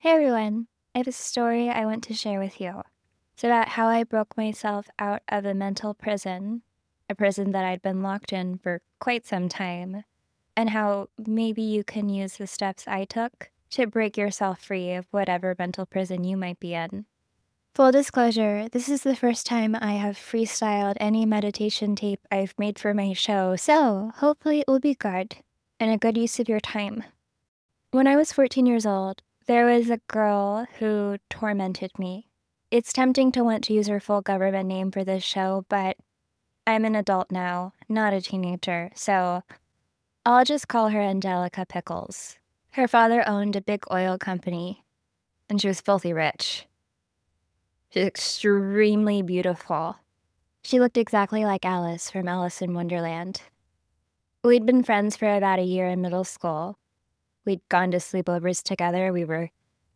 Hey everyone, I have a story I want to share with you. It's about how I broke myself out of a mental prison, a prison that I'd been locked in for quite some time, and how maybe you can use the steps I took to break yourself free of whatever mental prison you might be in. Full disclosure, this is the first time I have freestyled any meditation tape I've made for my show, so hopefully it will be good and a good use of your time. When I was 14 years old, there was a girl who tormented me. It's tempting to want to use her full government name for this show, but I'm an adult now, not a teenager, so I'll just call her Angelica Pickles. Her father owned a big oil company, and she was filthy rich. She's extremely beautiful. She looked exactly like Alice from Alice in Wonderland. We'd been friends for about a year in middle school. We'd gone to sleepovers together. We were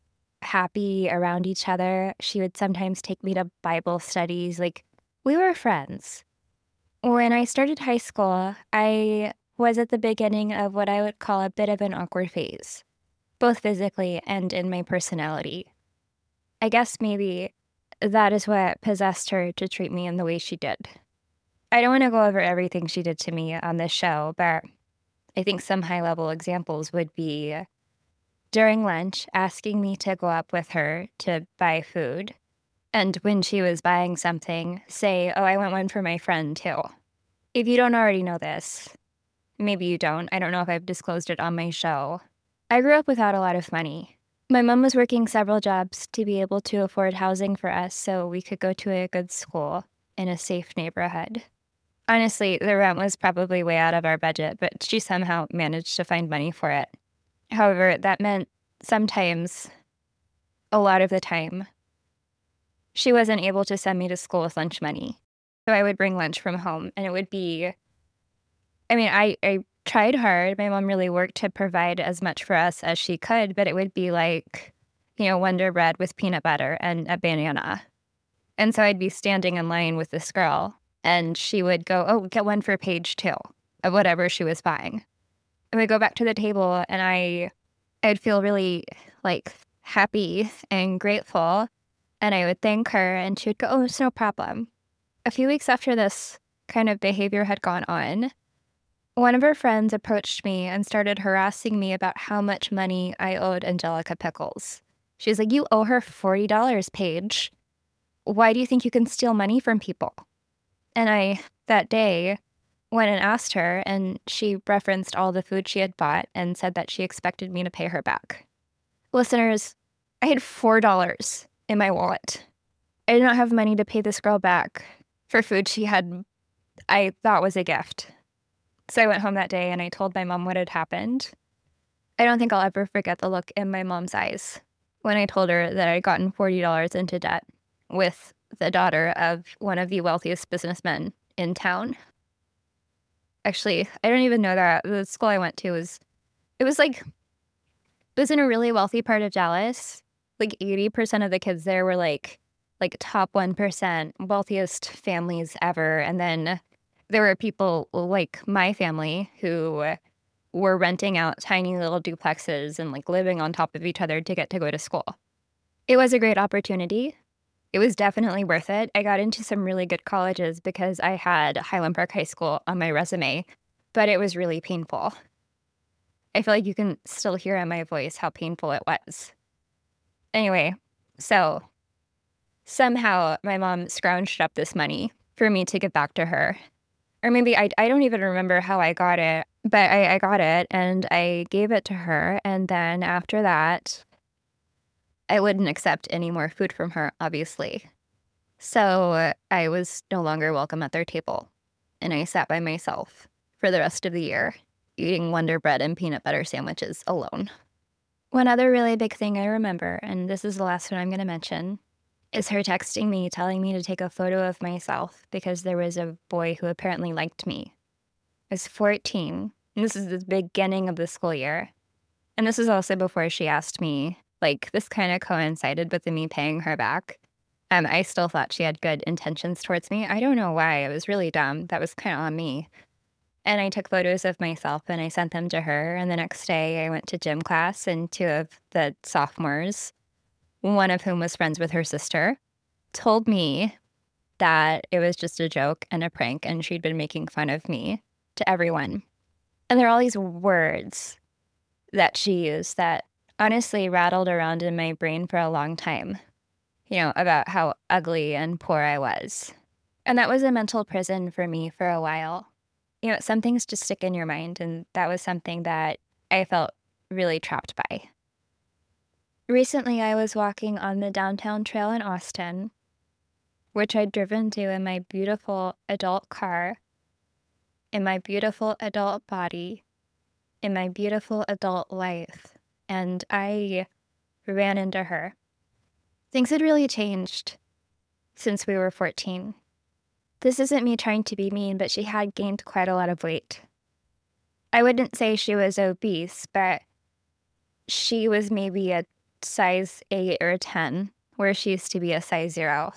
happy around each other. She would sometimes take me to Bible studies. We were friends. When I started high school, I was at the beginning of what I would call a bit of an awkward phase, both physically and in my personality. I guess maybe that is what possessed her to treat me in the way she did. I don't want to go over everything she did to me on this show, but I think some high level examples would be during lunch, asking me to go up with her to buy food. And when she was buying something, say, "Oh, I want one for my friend too." If you don't already know this, maybe you don't. I don't know if I've disclosed it on my show. I grew up without a lot of money. My mom was working several jobs to be able to afford housing for us so we could go to a good school in a safe neighborhood. Honestly, the rent was probably way out of our budget, but she somehow managed to find money for it. However, that meant sometimes, a lot of the time, she wasn't able to send me to school with lunch money. So I would bring lunch from home, and it would be, I tried hard. My mom really worked to provide as much for us as she could, but it would be like, Wonder Bread with peanut butter and a banana. And so I'd be standing in line with this girl, and she would go, "Oh, get one for page 2 of whatever she was buying." And we'd go back to the table, and I'd feel really, happy and grateful, and I would thank her, and she would go, "Oh, it's no problem." A few weeks after this kind of behavior had gone on, one of her friends approached me and started harassing me about how much money I owed Angelica Pickles. She's like, "You owe her $40, Paige. Why do you think you can steal money from people?" And I, that day, went and asked her, and she referenced all the food she had bought and said that she expected me to pay her back. Listeners, I had $4 in my wallet. I did not have money to pay this girl back for food I thought was a gift. So I went home that day and I told my mom what had happened. I don't think I'll ever forget the look in my mom's eyes when I told her that I'd gotten $40 into debt with the daughter of one of the wealthiest businessmen in town. Actually, I don't even know that. The school I went to it was in a really wealthy part of Dallas. Like 80% of the kids there were like top 1% wealthiest families ever. And then there were people like my family who were renting out tiny little duplexes and living on top of each other to get to go to school. It was a great opportunity. It was definitely worth it. I got into some really good colleges because I had Highland Park High School on my resume, but it was really painful. I feel like you can still hear in my voice how painful it was. Anyway, so somehow my mom scrounged up this money for me to give back to her. Or maybe I don't even remember how I got it, but I got it and I gave it to her. And then after that, I wouldn't accept any more food from her, obviously. So I was no longer welcome at their table. And I sat by myself for the rest of the year, eating Wonder Bread and peanut butter sandwiches alone. One other really big thing I remember, and this is the last one I'm going to mention, is her texting me, telling me to take a photo of myself because there was a boy who apparently liked me. I was 14, and this is the beginning of the school year. And this is also before she asked me, this kind of coincided with me paying her back. I still thought she had good intentions towards me. I don't know why. It was really dumb. That was kind of on me. And I took photos of myself and I sent them to her. And the next day I went to gym class, and two of the sophomores, one of whom was friends with her sister, told me that it was just a joke and a prank and she'd been making fun of me to everyone. And there are all these words that she used that honestly rattled around in my brain for a long time, about how ugly and poor I was. And that was a mental prison for me for a while. Some things just stick in your mind, and that was something that I felt really trapped by. Recently, I was walking on the downtown trail in Austin, which I'd driven to in my beautiful adult car, in my beautiful adult body, in my beautiful adult life, and I ran into her. Things had really changed since we were 14. This isn't me trying to be mean, but she had gained quite a lot of weight. I wouldn't say she was obese, but she was maybe a size 8 or 10, where she used to be a size 0.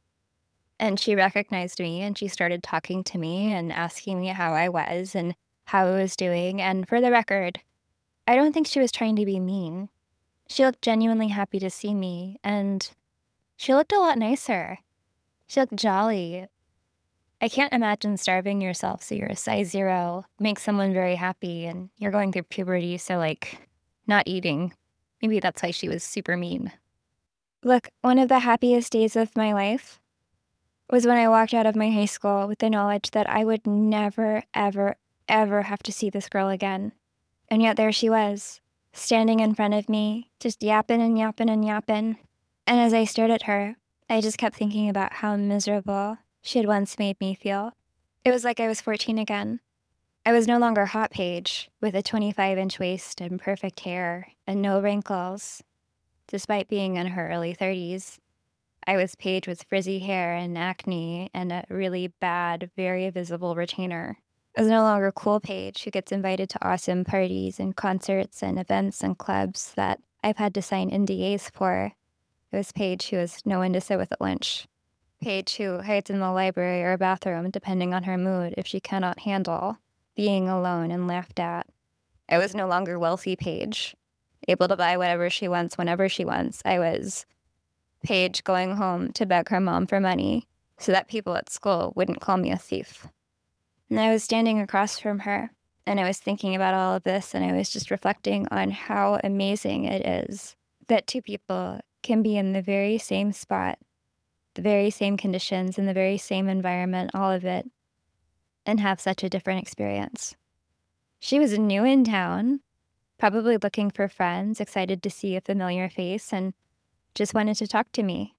And she recognized me and she started talking to me and asking me how I was and how I was doing. And for the record, I don't think she was trying to be mean. She looked genuinely happy to see me, and she looked a lot nicer. She looked jolly. I can't imagine starving yourself so you're a size 0 makes someone very happy, and you're going through puberty, so not eating. Maybe that's why she was super mean. Look, one of the happiest days of my life was when I walked out of my high school with the knowledge that I would never, ever, ever have to see this girl again. And yet there she was, standing in front of me, just yapping and yapping and yapping. And as I stared at her, I just kept thinking about how miserable she had once made me feel. It was like I was 14 again. I was no longer Hot Paige with a 25-inch waist and perfect hair and no wrinkles, despite being in her early 30s. I was Paige with frizzy hair and acne and a really bad, very visible retainer. I was no longer cool Paige who gets invited to awesome parties and concerts and events and clubs that I've had to sign NDAs for. It was Paige who has no one to sit with at lunch. Paige who hides in the library or bathroom depending on her mood if she cannot handle being alone and laughed at. I was no longer wealthy Paige, able to buy whatever she wants whenever she wants. I was Paige going home to beg her mom for money so that people at school wouldn't call me a thief. And I was standing across from her, and I was thinking about all of this, and I was just reflecting on how amazing it is that two people can be in the very same spot, the very same conditions, in the very same environment, all of it, and have such a different experience. She was new in town, probably looking for friends, excited to see a familiar face, and just wanted to talk to me.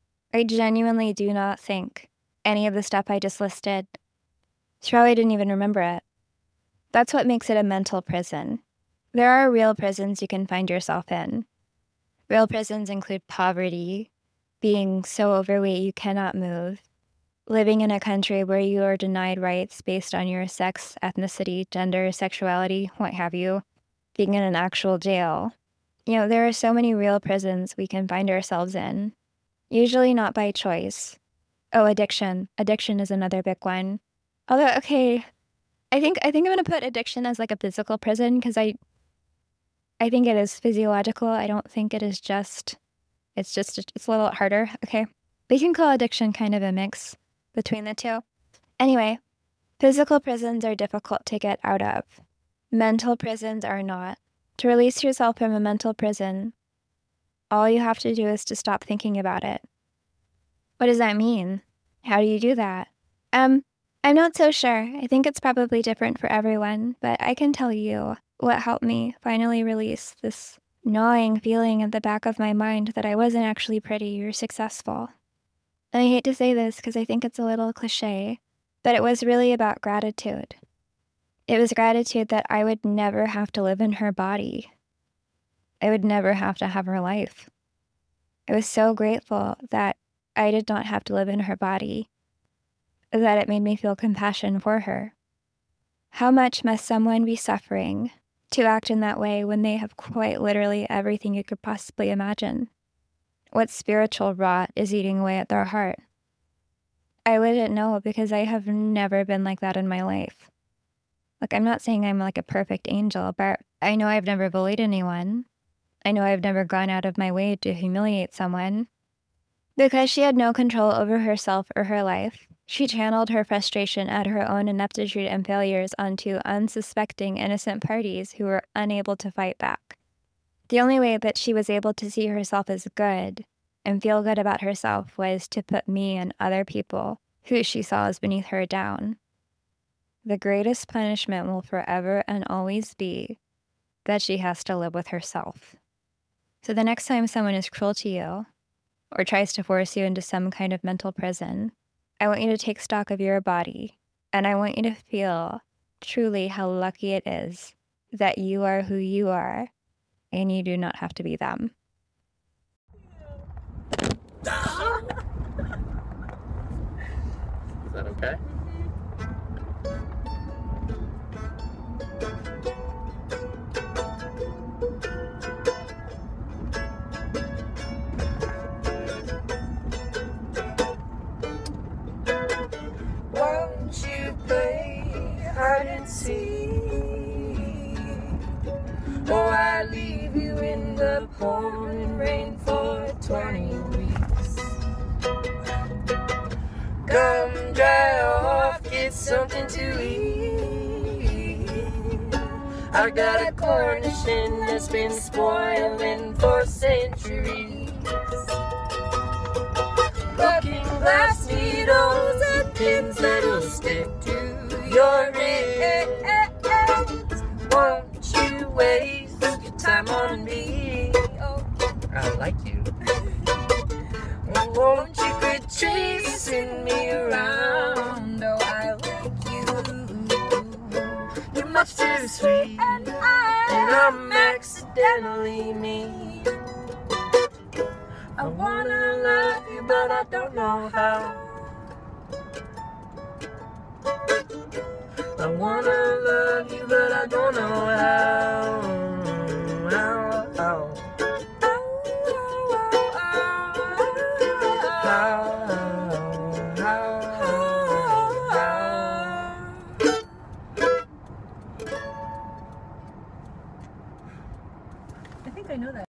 I genuinely do not think any of the stuff I just listed, she probably didn't even remember it. That's what makes it a mental prison. There are real prisons you can find yourself in. Real prisons include poverty, being so overweight you cannot move, living in a country where you are denied rights based on your sex, ethnicity, gender, sexuality, what have you, being in an actual jail. There are so many real prisons we can find ourselves in, usually not by choice. Oh, addiction. Addiction is another big one. Although, okay, I think I'm going to put addiction as like a physical prison because I think it is physiological. I don't think it is it's a little harder. Okay. We can call addiction kind of a mix between the two. Anyway, physical prisons are difficult to get out of. Mental prisons are not. To release yourself from a mental prison, all you have to do is to stop thinking about it. What does that mean? How do you do that? I'm not so sure. I think it's probably different for everyone, but I can tell you what helped me finally release this gnawing feeling at the back of my mind that I wasn't actually pretty or successful. And I hate to say this because I think it's a little cliche, but it was really about gratitude. It was gratitude that I would never have to live in her body. I would never have to have her life. I was so grateful that I did not have to live in her body, that it made me feel compassion for her. How much must someone be suffering to act in that way when they have quite literally everything you could possibly imagine? What spiritual rot is eating away at their heart? I wouldn't know because I have never been like that in my life. Like, I'm not saying I'm like a perfect angel, but I know I've never bullied anyone. I know I've never gone out of my way to humiliate someone. Because she had no control over herself or her life, she channeled her frustration at her own ineptitude and failures onto unsuspecting innocent parties who were unable to fight back. The only way that she was able to see herself as good and feel good about herself was to put me and other people who she saw as beneath her down. The greatest punishment will forever and always be that she has to live with herself. So the next time someone is cruel to you or tries to force you into some kind of mental prison, I want you to take stock of your body, and I want you to feel truly how lucky it is that you are who you are, and you do not have to be them. Is that okay? Won't you play hide and seek? Or I leave you in the pouring rain for 20 weeks. Come dry off, get something to eat. I got a Cornish hen that's been spoiling for centuries. Looking glass needles and pins that'll stick to your ribs. Won't you waste your time on me? Oh, I like you. Won't you quit chasing me around? Oh, I like you. You're much too sweet, and I'm accidentally mean. I wanna love you, but I don't know how. I wanna love you, but I don't know how.